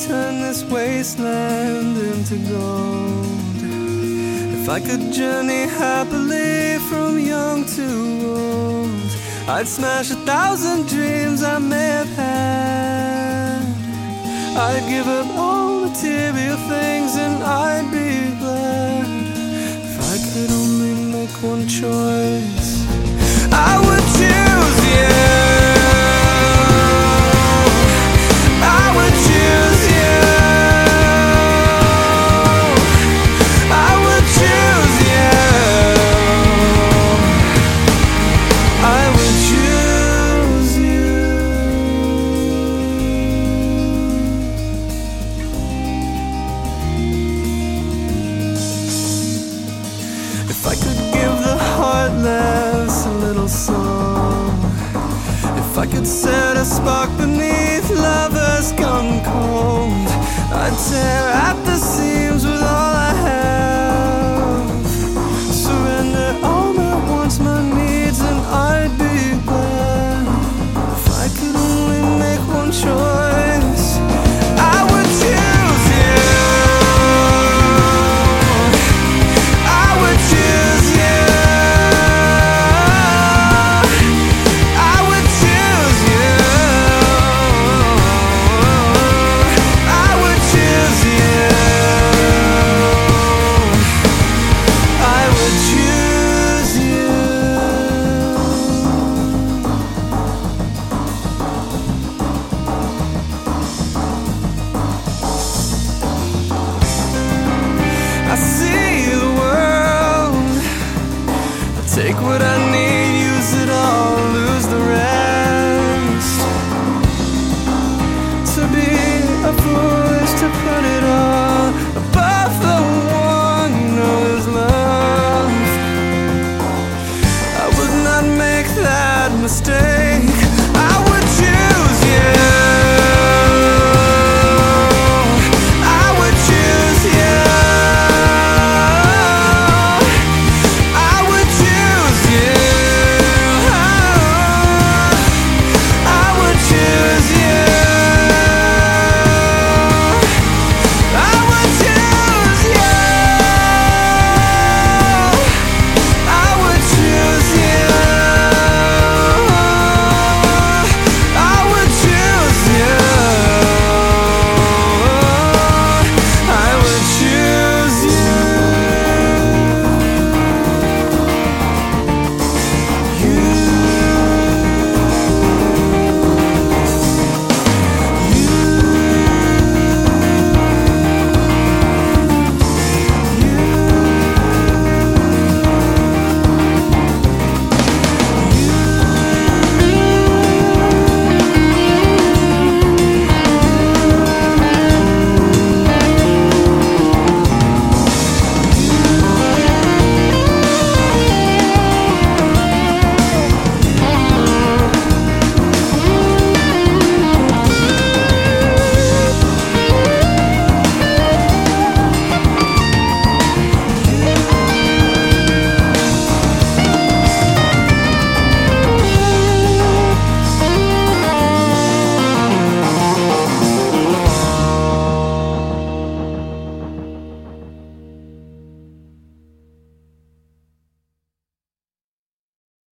turn this wasteland into gold. If I could journey happily from young to old, I'd smash 1,000 dreams I may have had. I'd give up all material things and I'd be glad. If I could only make one choice, I would choose you. I would choose you. I would choose you. I would choose you. If I could give the heartless a little song, if I could set a spark beneath lovers gone cold, I'd tear at the seams with all